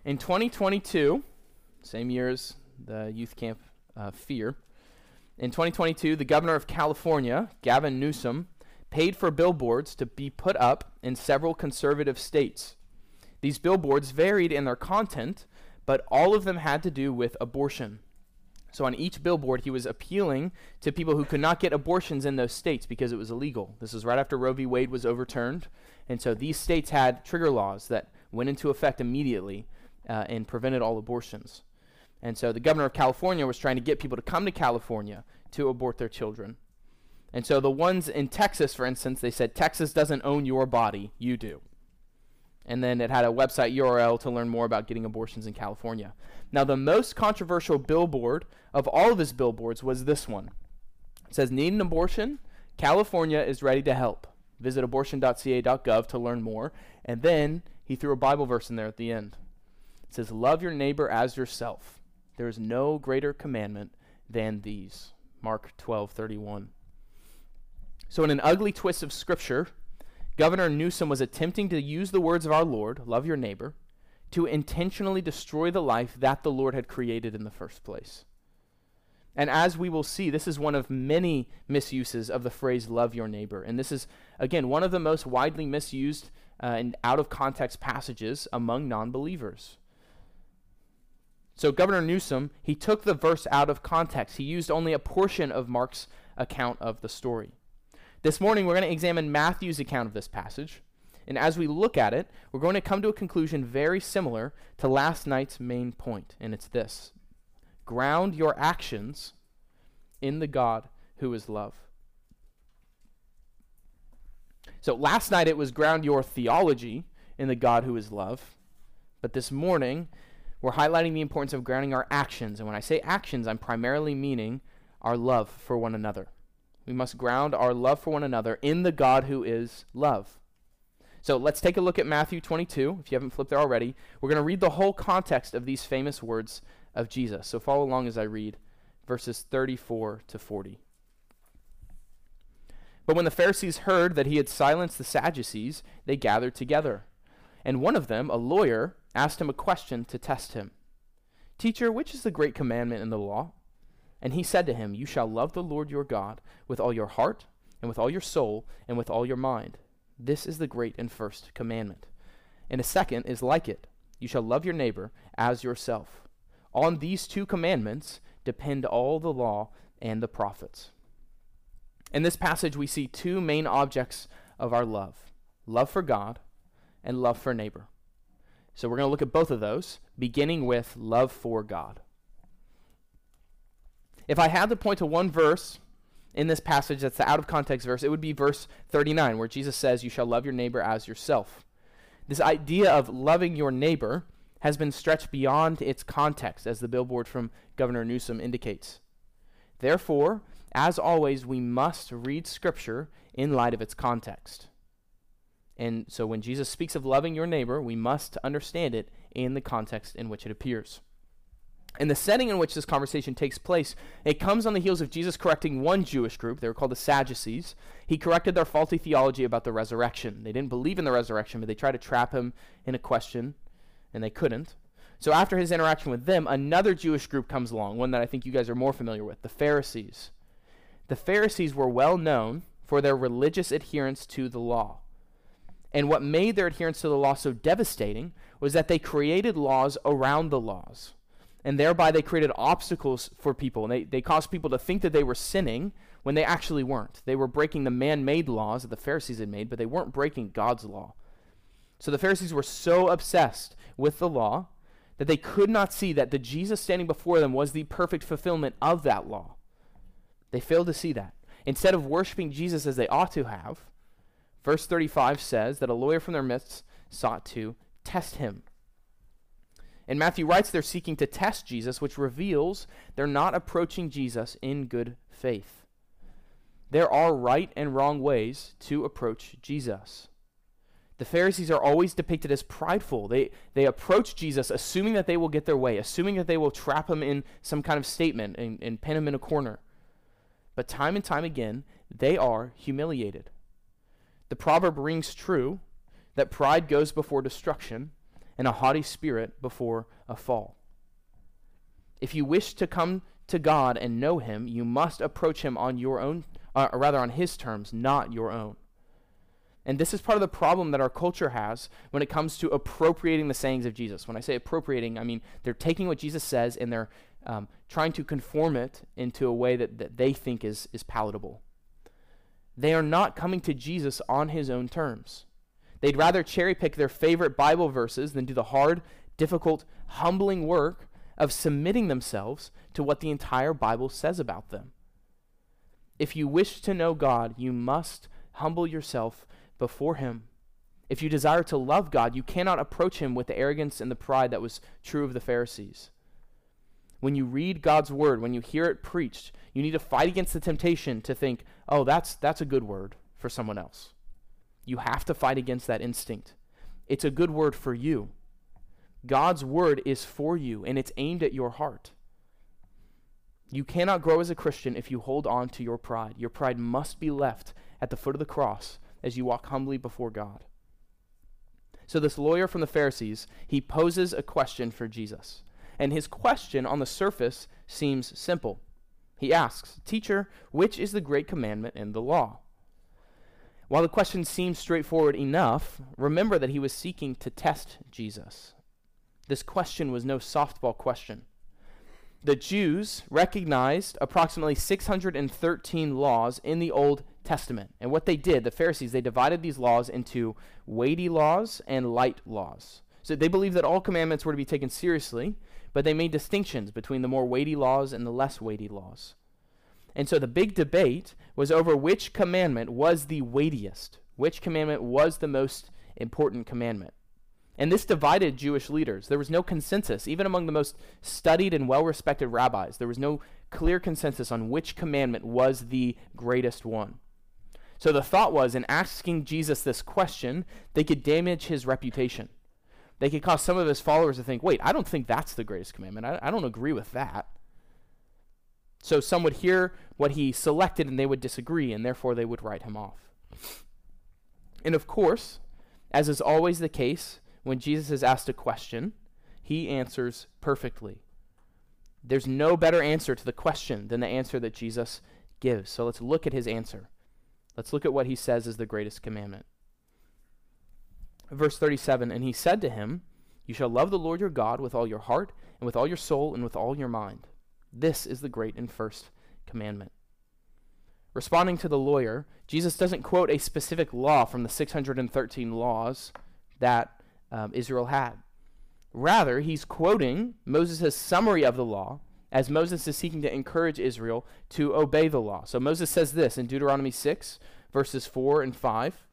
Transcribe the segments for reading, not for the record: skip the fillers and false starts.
In 2022, same year as the youth camp Fear, in 2022, the governor of California, Gavin Newsom, paid for billboards to be put up in several conservative states. These billboards varied in their content, but all of them had to do with abortion. So on each billboard, he was appealing to people who could not get abortions in those states because it was illegal. This was right after Roe v. Wade was overturned, and so these states had trigger laws that went into effect immediately and prevented all abortions. And so the governor of California was trying to get people to come to California to abort their children. And so the ones in Texas, for instance, they said, Texas doesn't own your body, you do. And then it had a website URL to learn more about getting abortions in California. Now, the most controversial billboard of all of his billboards was this one. It says, need an abortion? California is ready to help. Visit abortion.ca.gov to learn more. And then he threw a Bible verse in there at the end. It says, love your neighbor as yourself. There is no greater commandment than these. Mark 12:31. So in an ugly twist of Scripture, Governor Newsom was attempting to use the words of our Lord, love your neighbor, to intentionally destroy the life that the Lord had created in the first place. And as we will see, this is one of many misuses of the phrase love your neighbor. And this is, again, one of the most widely misused and out-of-context passages among non-believers. So Governor Newsom, he took the verse out of context. He used only a portion of Mark's account of the story. This morning, we're going to examine Matthew's account of this passage. And as we look at it, we're going to come to a conclusion very similar to last night's main point. And it's this: ground your actions in the God who is love. So last night it was ground your theology in the God who is love. But this morning, we're highlighting the importance of grounding our actions. And when I say actions, I'm primarily meaning our love for one another. We must ground our love for one another in the God who is love. So let's take a look at Matthew 22. If you haven't flipped there already, we're going to read the whole context of these famous words of Jesus. So follow along as I read verses 34 to 40. But when the Pharisees heard that he had silenced the Sadducees, they gathered together. And one of them, a lawyer, asked him a question to test him. Teacher, which is the great commandment in the law? And he said to him, you shall love the Lord your God with all your heart and with all your soul and with all your mind. This is the great and first commandment. And a second is like it. You shall love your neighbor as yourself. On these two commandments depend all the law and the prophets. In this passage, we see two main objects of our love: love for God and love for neighbor. So we're going to look at both of those, beginning with love for God. If I had to point to one verse in this passage that's the out-of-context verse, it would be verse 39, where Jesus says, you shall love your neighbor as yourself. This idea of loving your neighbor has been stretched beyond its context, as the billboard from Governor Newsom indicates. Therefore, as always, we must read Scripture in light of its context. And so when Jesus speaks of loving your neighbor, we must understand it in the context in which it appears. In the setting in which this conversation takes place, it comes on the heels of Jesus correcting one Jewish group. They were called the Sadducees. He corrected their faulty theology about the resurrection. They didn't believe in the resurrection, but they tried to trap him in a question, and they couldn't. So after his interaction with them, another Jewish group comes along, one that I think you guys are more familiar with, the Pharisees. The Pharisees were well known for their religious adherence to the law. And what made their adherence to the law so devastating was that they created laws around the laws. And thereby they created obstacles for people. And they caused people to think that they were sinning when they actually weren't. They were breaking the man-made laws that the Pharisees had made, but they weren't breaking God's law. So the Pharisees were so obsessed with the law that they could not see that the Jesus standing before them was the perfect fulfillment of that law. They failed to see that. Instead of worshiping Jesus as they ought to have, verse 35 says that a lawyer from their midst sought to test him. And Matthew writes they're seeking to test Jesus, which reveals they're not approaching Jesus in good faith. There are right and wrong ways to approach Jesus. The Pharisees are always depicted as prideful. They approach Jesus assuming that they will get their way, assuming that they will trap him in some kind of statement and pin him in a corner. But time and time again, they are humiliated. The proverb rings true that pride goes before destruction, and a haughty spirit before a fall. If you wish to come to God and know him, you must approach him on your own, or rather on his terms, not your own. And this is part of the problem that our culture has when it comes to appropriating the sayings of Jesus. When I say appropriating, I mean they're taking what Jesus says and they're trying to conform it into a way that they think is palatable. They are not coming to Jesus on his own terms. They'd rather cherry pick their favorite Bible verses than do the hard, difficult, humbling work of submitting themselves to what the entire Bible says about them. If you wish to know God, you must humble yourself before him. If you desire to love God, you cannot approach him with the arrogance and the pride that was true of the Pharisees. When you read God's word, when you hear it preached, you need to fight against the temptation to think, oh, that's a good word for someone else. You have to fight against that instinct. It's a good word for you. God's word is for you, and it's aimed at your heart. You cannot grow as a Christian if you hold on to your pride. Your pride must be left at the foot of the cross as you walk humbly before God. So this lawyer from the Pharisees, he poses a question for Jesus. And his question on the surface seems simple. He asks, "Teacher, which is the great commandment in the law?" While the question seems straightforward enough, remember that he was seeking to test Jesus. This question was no softball question. The Jews recognized approximately 613 laws in the Old Testament. And what they did, the Pharisees, they divided these laws into weighty laws and light laws. So they believed that all commandments were to be taken seriously, but they made distinctions between the more weighty laws and the less weighty laws. And so the big debate was over which commandment was the weightiest, which commandment was the most important commandment. And this divided Jewish leaders. There was no consensus, even among the most studied and well-respected rabbis. There was no clear consensus on which commandment was the greatest one. So the thought was, in asking Jesus this question, they could damage his reputation. They could cause some of his followers to think, wait, I don't think that's the greatest commandment. I don't agree with that. So some would hear what he selected and they would disagree, and therefore they would write him off. And of course, as is always the case, when Jesus is asked a question, he answers perfectly. There's no better answer to the question than the answer that Jesus gives. So let's look at his answer. Let's look at what he says is the greatest commandment. Verse 37, "And he said to him, 'You shall love the Lord your God with all your heart, and with all your soul, and with all your mind. This is the great and first commandment.'" Responding to the lawyer, Jesus doesn't quote a specific law from the 613 laws that Israel had. Rather, he's quoting Moses' summary of the law as Moses is seeking to encourage Israel to obey the law. So Moses says this in Deuteronomy 6, verses 4 and 5.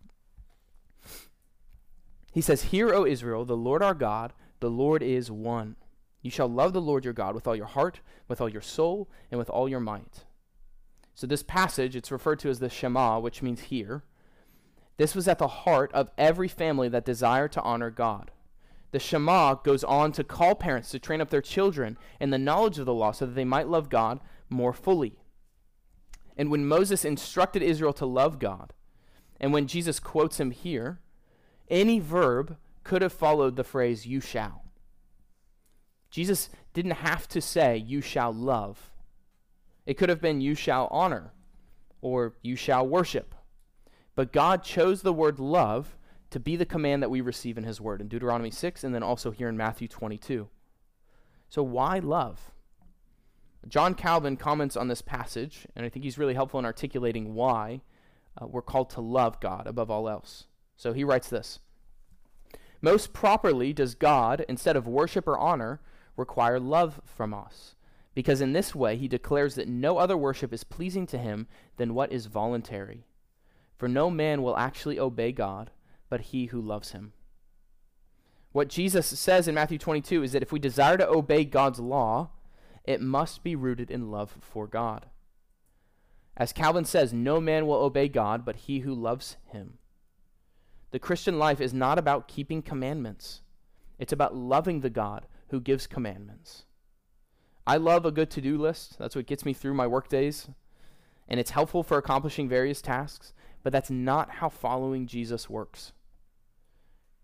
He says, "Hear, O Israel, the Lord our God, the Lord is one. You shall love the Lord your God with all your heart, with all your soul, and with all your might." So this passage, it's referred to as the Shema, which means hear. This was at the heart of every family that desired to honor God. The Shema goes on to call parents to train up their children in the knowledge of the law so that they might love God more fully. And when Moses instructed Israel to love God, and when Jesus quotes him here, any verb could have followed the phrase, "you shall." Jesus didn't have to say, "you shall love." It could have been, "you shall honor," or "you shall worship." But God chose the word love to be the command that we receive in his word in Deuteronomy 6 and then also here in Matthew 22. So why love? John Calvin comments on this passage, and I think he's really helpful in articulating why we're called to love God above all else. So he writes this: "Most properly does God, instead of worship or honor, require love from us, because in this way he declares that no other worship is pleasing to him than what is voluntary. For no man will actually obey God, but he who loves him." What Jesus says in Matthew 22 is that if we desire to obey God's law, it must be rooted in love for God. As Calvin says, no man will obey God, but he who loves him. The Christian life is not about keeping commandments. It's about loving the God who gives commandments. I love a good to-do list. That's what gets me through my work days. And it's helpful for accomplishing various tasks, but that's not how following Jesus works.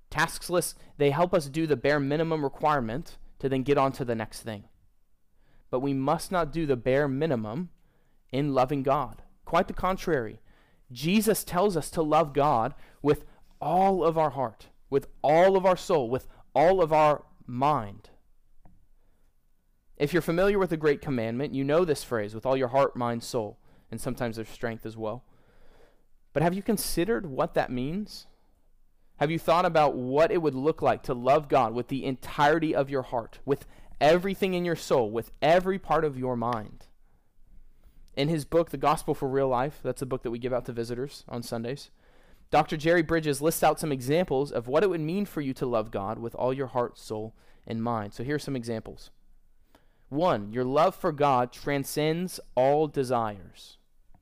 Tasks lists, they help us do the bare minimum requirement to then get on to the next thing. But we must not do the bare minimum in loving God. Quite the contrary. Jesus tells us to love God with all of our heart, with all of our soul, with all of our mind. If you're familiar with the Great Commandment, you know this phrase, with all your heart, mind, soul, and sometimes there's strength as well. But have you considered what that means? Have you thought about what it would look like to love God with the entirety of your heart, with everything in your soul, with every part of your mind? In his book, The Gospel for Real Life, that's a book that we give out to visitors on Sundays, Dr. Jerry Bridges lists out some examples of what it would mean for you to love God with all your heart, soul, and mind. So here are some examples. 1, your love for God transcends all desires.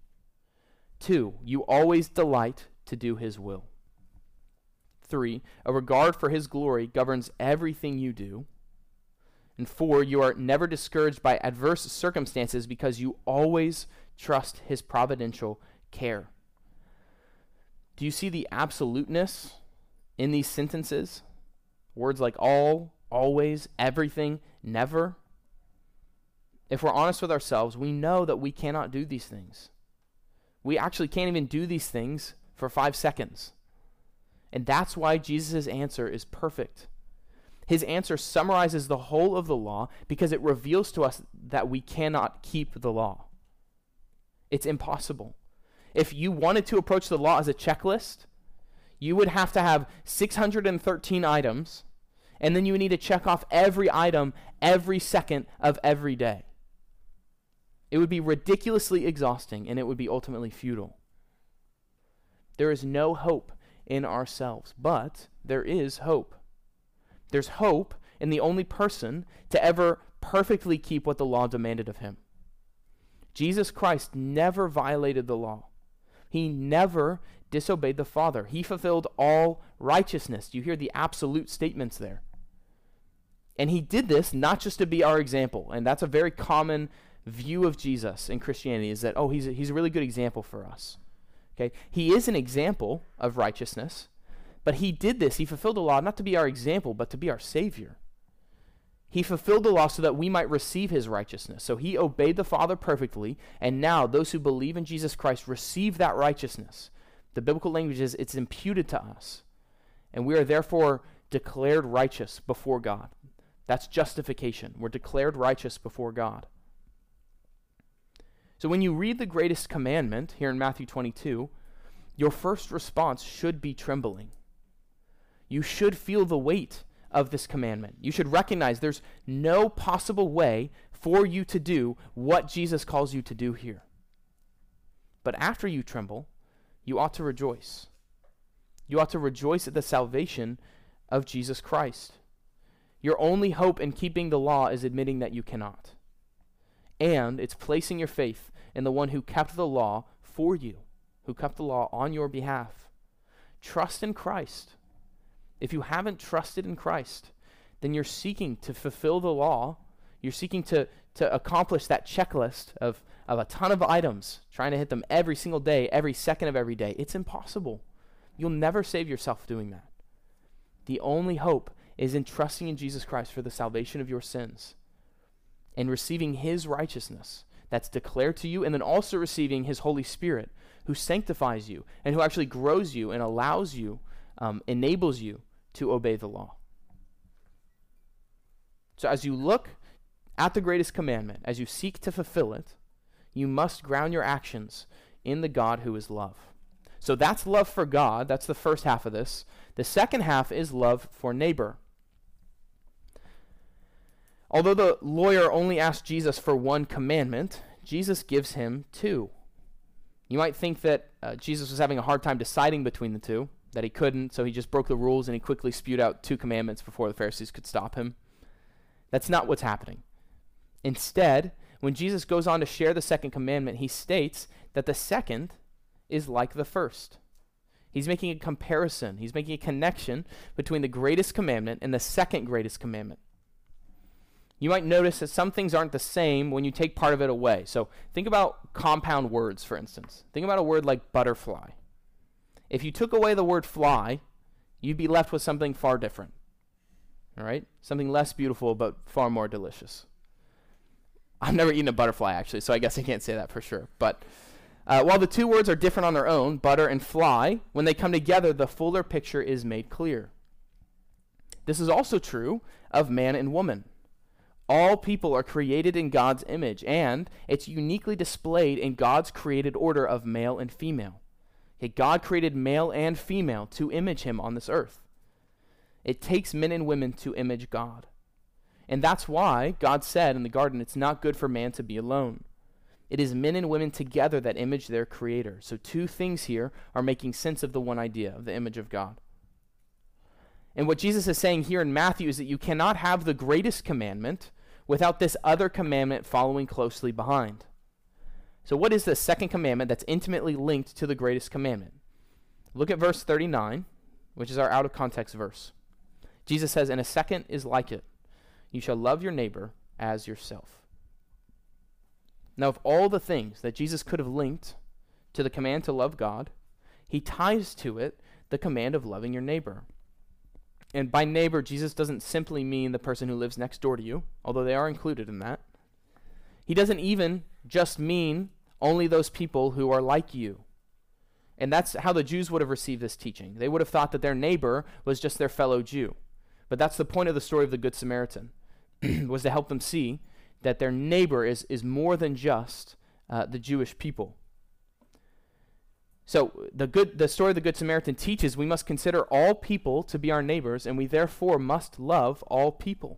2, you always delight to do his will. 3, a regard for his glory governs everything you do. And 4, you are never discouraged by adverse circumstances because you always trust his providential care. Do you see the absoluteness in these sentences? Words like all, always, everything, never. If we're honest with ourselves, we know that we cannot do these things. We actually can't even do these things for 5 seconds. And that's why Jesus' answer is perfect. His answer summarizes the whole of the law because it reveals to us that we cannot keep the law. It's impossible. If you wanted to approach the law as a checklist, you would have to have 613 items, and then you would need to check off every item every second of every day. It would be ridiculously exhausting, and it would be ultimately futile. There is no hope in ourselves, but there is hope. There's hope in the only person to ever perfectly keep what the law demanded of him. Jesus Christ never violated the law. He never disobeyed the Father. He fulfilled all righteousness. You hear the absolute statements there. And he did this not just to be our example, and that's a very common view of Jesus in Christianity, is that, he's a really good example for us. Okay, he is an example of righteousness, but he did this. He fulfilled the law not to be our example, but to be our Savior. He fulfilled the law so that we might receive his righteousness. So he obeyed the Father perfectly, and now those who believe in Jesus Christ receive that righteousness. The biblical language is it's imputed to us, and we are therefore declared righteous before God. That's justification. We're declared righteous before God. So when you read the greatest commandment here in Matthew 22, your first response should be trembling. You should feel the weight of this commandment. You should recognize there's no possible way for you to do what Jesus calls you to do here. But after you tremble, you ought to rejoice. You ought to rejoice at the salvation of Jesus Christ. Your only hope in keeping the law is admitting that you cannot. And it's placing your faith in the one who kept the law for you, who kept the law on your behalf. Trust in Christ. If you haven't trusted in Christ, then you're seeking to fulfill the law. You're seeking to accomplish that checklist of a ton of items, trying to hit them every single day, every second of every day. It's impossible. You'll never save yourself doing that. The only hope is in trusting in Jesus Christ for the salvation of your sins and receiving his righteousness that's declared to you, and then also receiving his Holy Spirit who sanctifies you and who actually grows you and allows you, enables you to obey the law. So as you look at the greatest commandment, as you seek to fulfill it, you must ground your actions in the God who is love. So that's love for God. That's the first half of this. The second half is love for neighbor. Although the lawyer only asked Jesus for one commandment, Jesus gives him two. You might think that Jesus was having a hard time deciding between the two, that he couldn't, so he just broke the rules and he quickly spewed out 2 commandments before the Pharisees could stop him. That's not what's happening. Instead, when Jesus goes on to share the second commandment, he states that the second is like the first. He's making a comparison. He's making a connection between the greatest commandment and the second greatest commandment. You might notice that some things aren't the same when you take part of it away. So think about compound words, for instance. Think about a word like butterfly. If you took away the word fly, you'd be left with something far different. All right? Something less beautiful, but far more delicious. I've never eaten a butterfly, actually, so I guess I can't say that for sure. But while the two words are different on their own, butter and fly, when they come together, the fuller picture is made clear. This is also true of man and woman. All people are created in God's image, and it's uniquely displayed in God's created order of male and female. Okay, God created male and female to image him on this earth. It takes men and women to image God. And that's why God said in the garden, it's not good for man to be alone. It is men and women together that image their creator. So two things here are making sense of the one idea, of the image of God. And what Jesus is saying here in Matthew is that you cannot have the greatest commandment without this other commandment following closely behind. So what is the second commandment that's intimately linked to the greatest commandment? Look at verse 39, which is our out of context verse. Jesus says, and a second is like it. You shall love your neighbor as yourself. Now, of all the things that Jesus could have linked to the command to love God, he ties to it the command of loving your neighbor. And by neighbor, Jesus doesn't simply mean the person who lives next door to you, although they are included in that. He doesn't even just mean only those people who are like you. And that's how the Jews would have received this teaching. They would have thought that their neighbor was just their fellow Jew. But that's the point of the story of the Good Samaritan, was to help them see that their neighbor is more than just the Jewish people. So the story of the Good Samaritan teaches we must consider all people to be our neighbors, and we therefore must love all people.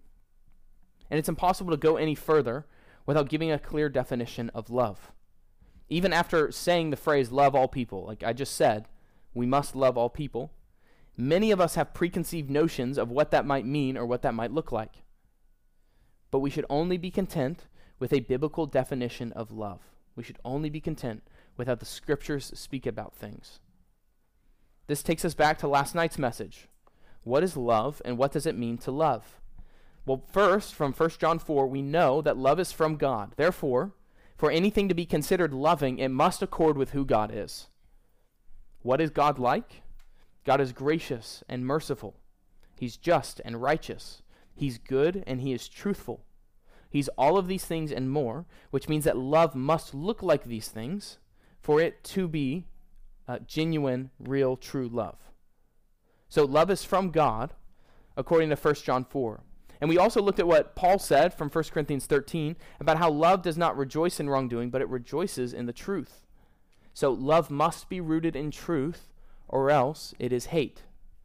And it's impossible to go any further without giving a clear definition of love. Even after saying the phrase, love all people, like I just said, we must love all people, many of us have preconceived notions of what that might mean or what that might look like. But we should only be content with a biblical definition of love. We should only be content with how the scriptures speak about things. This takes us back to last night's message. What is love, and what does it mean to love? Well, first, from 1 John 4, we know that love is from God. Therefore, for anything to be considered loving, it must accord with who God is. What is God like? God is gracious and merciful. He's just and righteous. He's good and he is truthful. He's all of these things and more, which means that love must look like these things for it to be genuine, real, true love. So love is from God, according to 1 John 4. And we also looked at what Paul said from 1 Corinthians 13 about how love does not rejoice in wrongdoing, but it rejoices in the truth. So love must be rooted in truth, or else it is hate.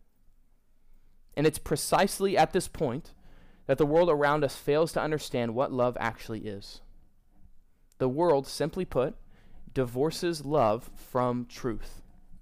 And it's precisely at this point that the world around us fails to understand what love actually is. The world, simply put, divorces love from truth.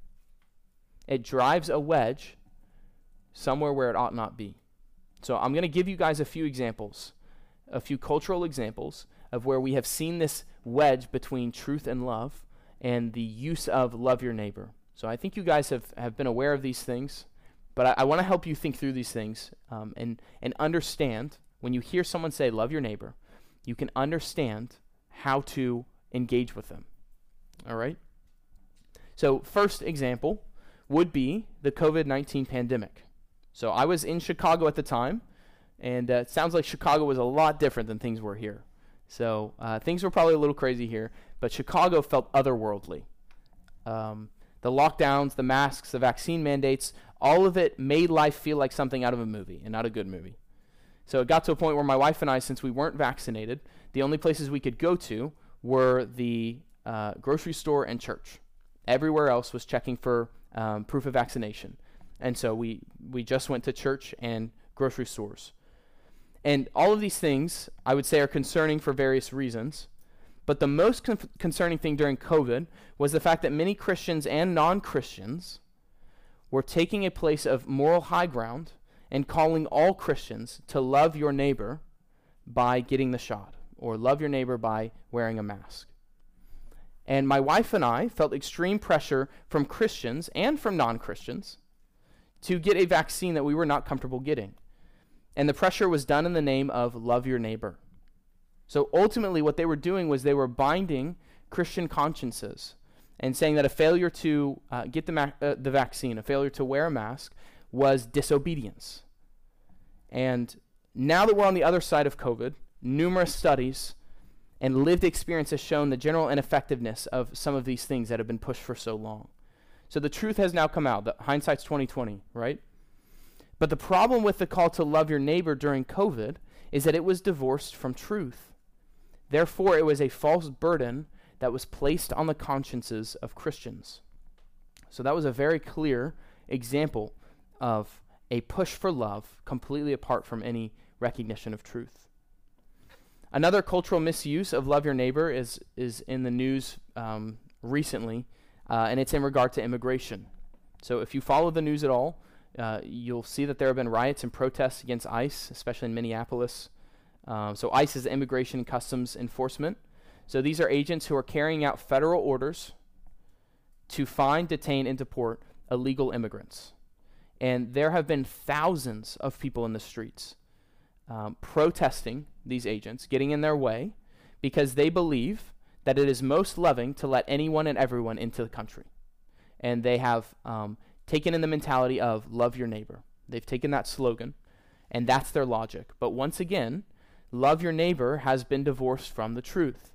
It drives a wedge somewhere where it ought not be. So I'm going to give you guys a few examples, a few cultural examples of where we have seen this wedge between truth and love and the use of love your neighbor. So I think you guys have been aware of these things, but I want to help you think through these things and understand when you hear someone say love your neighbor, you can understand how to engage with them. All right? So first example would be the COVID-19 pandemic. So I was in Chicago at the time, and it sounds like Chicago was a lot different than things were here. So things were probably a little crazy here, but Chicago felt otherworldly. The lockdowns, the masks, the vaccine mandates, all of it made life feel like something out of a movie and not a good movie. So it got to a point where my wife and I, since we weren't vaccinated, the only places we could go to were the grocery store and church. Everywhere else was checking for proof of vaccination. And so we just went to church and grocery stores. And all of these things, I would say, are concerning for various reasons. But the most concerning thing during COVID was the fact that many Christians and non-Christians were taking a place of moral high ground and calling all Christians to love your neighbor by getting the shot, or love your neighbor by wearing a mask. And my wife and I felt extreme pressure from Christians and from non-Christians to get a vaccine that we were not comfortable getting. And the pressure was done in the name of love your neighbor. So ultimately what they were doing was they were binding Christian consciences and saying that a failure to get the vaccine, a failure to wear a mask, was disobedience. And now that we're on the other side of COVID, numerous studies and lived experience has shown the general ineffectiveness of some of these things that have been pushed for so long. So the truth has now come out. Hindsight's 2020, right? But the problem with the call to love your neighbor during COVID is that it was divorced from truth. Therefore, it was a false burden that was placed on the consciences of Christians. So that was a very clear example of a push for love completely apart from any recognition of truth. Another cultural misuse of love your neighbor is in the news recently, and it's in regard to immigration. So if you follow the news at all, you'll see that there have been riots and protests against ICE, especially in Minneapolis. So ICE is Immigration and Customs Enforcement. So these are agents who are carrying out federal orders to find, detain, and deport illegal immigrants. And there have been thousands of people in the streets protesting these agents, getting in their way, because they believe that it is most loving to let anyone and everyone into the country. And they have taken in the mentality of love your neighbor. They've taken that slogan, and that's their logic. But once again, love your neighbor has been divorced from the truth.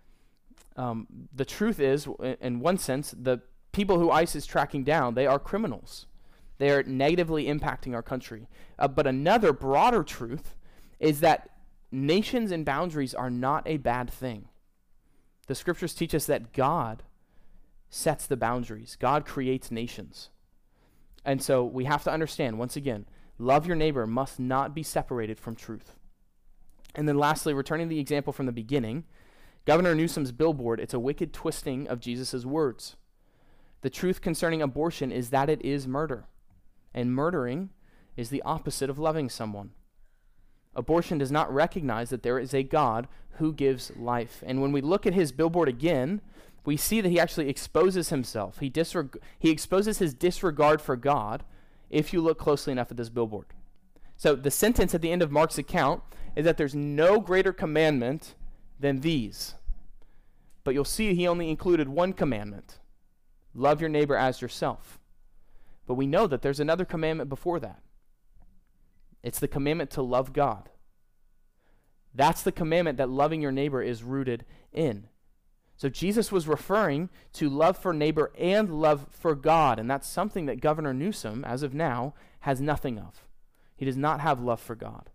The truth is, in one sense, the people who ICE is tracking down, they are criminals. They are negatively impacting our country. But another broader truth is that nations and boundaries are not a bad thing. The scriptures teach us that God sets the boundaries. God creates nations. And so we have to understand, once again, love your neighbor must not be separated from truth. And then lastly, returning to the example from the beginning, Governor Newsom's billboard, it's a wicked twisting of Jesus' words. The truth concerning abortion is that it is murder. And murdering is the opposite of loving someone. Abortion does not recognize that there is a God who gives life. And when we look at his billboard again, we see that he actually exposes himself. He exposes his disregard for God if you look closely enough at this billboard. So the sentence at the end of Mark's account is that there's no greater commandment than these. But you'll see he only included one commandment. Love your neighbor as yourself. But we know that there's another commandment before that. It's the commandment to love God. That's the commandment that loving your neighbor is rooted in. So Jesus was referring to love for neighbor and love for God, and that's something that Governor Newsom, as of now, has nothing of. He does not have love for God.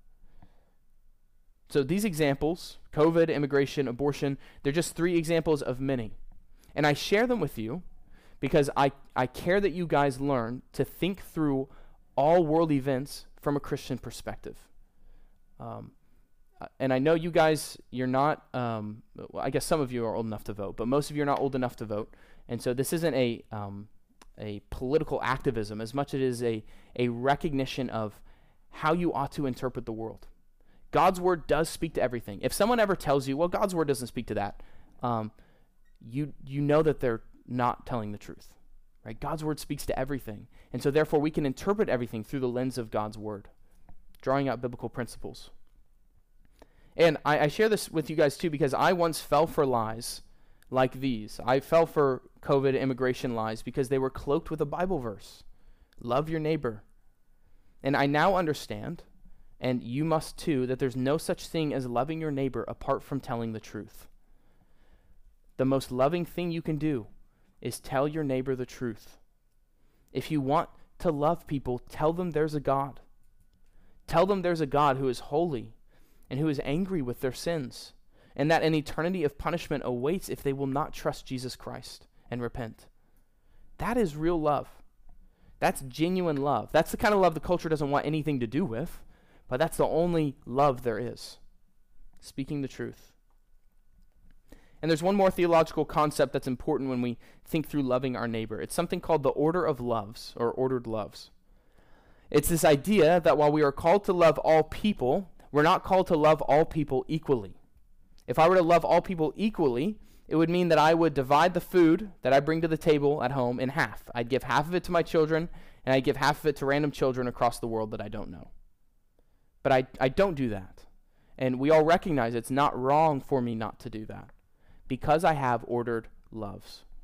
So these examples, COVID, immigration, abortion, they're just 3 examples of many. And I share them with you because I care that you guys learn to think through all world events from a Christian perspective. And I know you guys, you're not, well, I guess some of you are old enough to vote, but most of you are not old enough to vote. And so this isn't a political activism as much as it is a recognition of how you ought to interpret the world. God's word does speak to everything. If someone ever tells you, well, God's word doesn't speak to that, you know that they're not telling the truth. Right? God's word speaks to everything. And so therefore we can interpret everything through the lens of God's word, drawing out biblical principles. And I share this with you guys too because I once fell for lies like these. I fell for COVID immigration lies because they were cloaked with a Bible verse. Love your neighbor. And I now understand, and you must too, that there's no such thing as loving your neighbor apart from telling the truth. The most loving thing you can do is tell your neighbor the truth. If you want to love people, tell them there's a God. Tell them there's a God who is holy and who is angry with their sins, and that an eternity of punishment awaits if they will not trust Jesus Christ and repent. That is real love. That's genuine love. That's the kind of love the culture doesn't want anything to do with, but that's the only love there is. Speaking the truth. And there's one more theological concept that's important when we think through loving our neighbor. It's something called the order of loves, or ordered loves. It's this idea that while we are called to love all people, we're not called to love all people equally. If I were to love all people equally, it would mean that I would divide the food that I bring to the table at home in half. I'd give half of it to my children, and I'd give half of it to random children across the world that I don't know. But I don't do that. And we all recognize it's not wrong for me not to do that because I have ordered loves.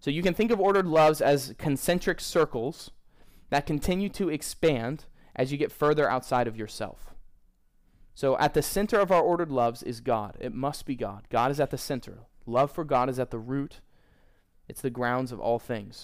So you can think of ordered loves as concentric circles that continue to expand as you get further outside of yourself. So at the center of our ordered loves is God. It must be God. God is at the center. Love for God is at the root. It's the grounds of all things.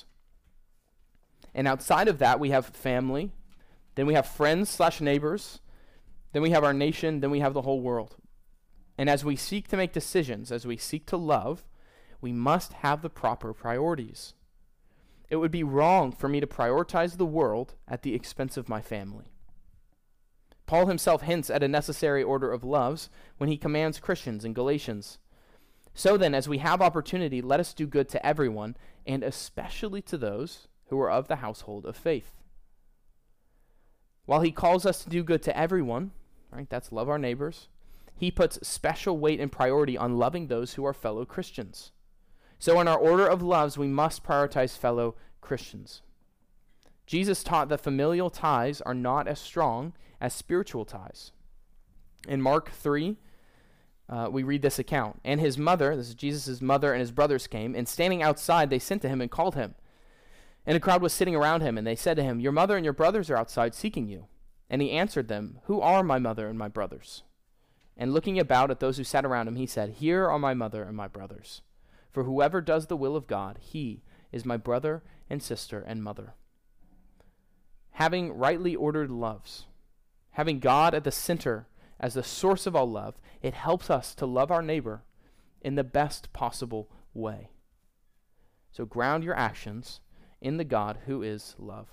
And outside of that, we have family. Then we have friends/neighbors. Then we have our nation. Then we have the whole world. And as we seek to make decisions, as we seek to love, we must have the proper priorities. It would be wrong for me to prioritize the world at the expense of my family. Paul himself hints at a necessary order of loves when he commands Christians in Galatians. So then, as we have opportunity, let us do good to everyone, and especially to those who are of the household of faith. While he calls us to do good to everyone, right, that's love our neighbors, he puts special weight and priority on loving those who are fellow Christians. So in our order of loves, we must prioritize fellow Christians. Jesus taught that familial ties are not as strong as spiritual ties. In Mark 3, we read this account. And his mother, this is Jesus' mother, and his brothers came, and standing outside, they sent to him and called him. And a crowd was sitting around him, and they said to him, "Your mother and your brothers are outside seeking you." And he answered them, "Who are my mother and my brothers?" And looking about at those who sat around him, he said, "Here are my mother and my brothers. For whoever does the will of God, he is my brother and sister and mother." Having rightly ordered loves, having God at the center as the source of all love, it helps us to love our neighbor in the best possible way. So ground your actions in the God who is love.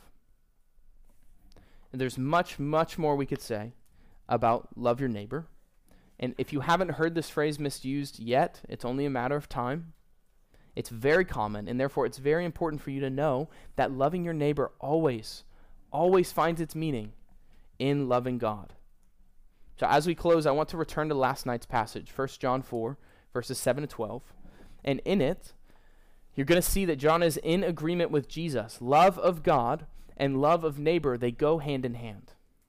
And there's much, much more we could say about love your neighbor. And if you haven't heard this phrase misused yet, it's only a matter of time. It's very common, and therefore it's very important for you to know that loving your neighbor always finds its meaning in loving God. So as we close, I want to return to last night's passage, 1 John 4, verses 7 to 12. And in it, you're going to see that John is in agreement with Jesus. Love of God and love of neighbor, they go hand in hand.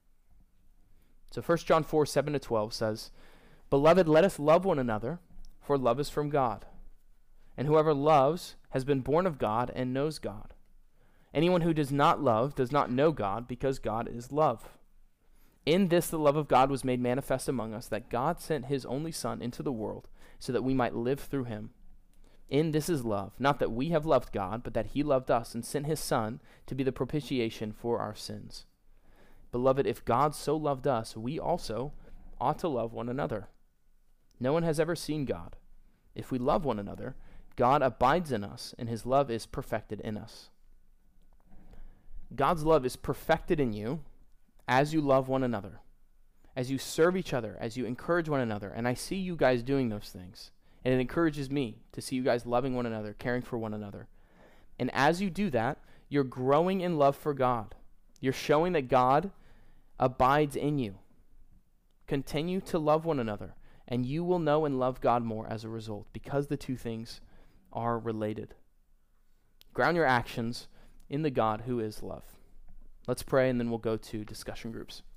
So 1 John 4, 7 to 12 says, "Beloved, let us love one another, for love is from God. And whoever loves has been born of God and knows God. Anyone who does not love does not know God, because God is love. In this the love of God was made manifest among us, that God sent his only Son into the world so that we might live through him. In this is love, not that we have loved God, but that he loved us and sent his Son to be the propitiation for our sins. Beloved, if God so loved us, we also ought to love one another. No one has ever seen God. If we love one another, God abides in us, and his love is perfected in us." God's love is perfected in you as you love one another, as you serve each other, as you encourage one another. And I see you guys doing those things. And it encourages me to see you guys loving one another, caring for one another. And as you do that, you're growing in love for God. You're showing that God abides in you. Continue to love one another, and you will know and love God more as a result, because the two things are related. Ground your actions in the God who is love. Let's pray, and then we'll go to discussion groups.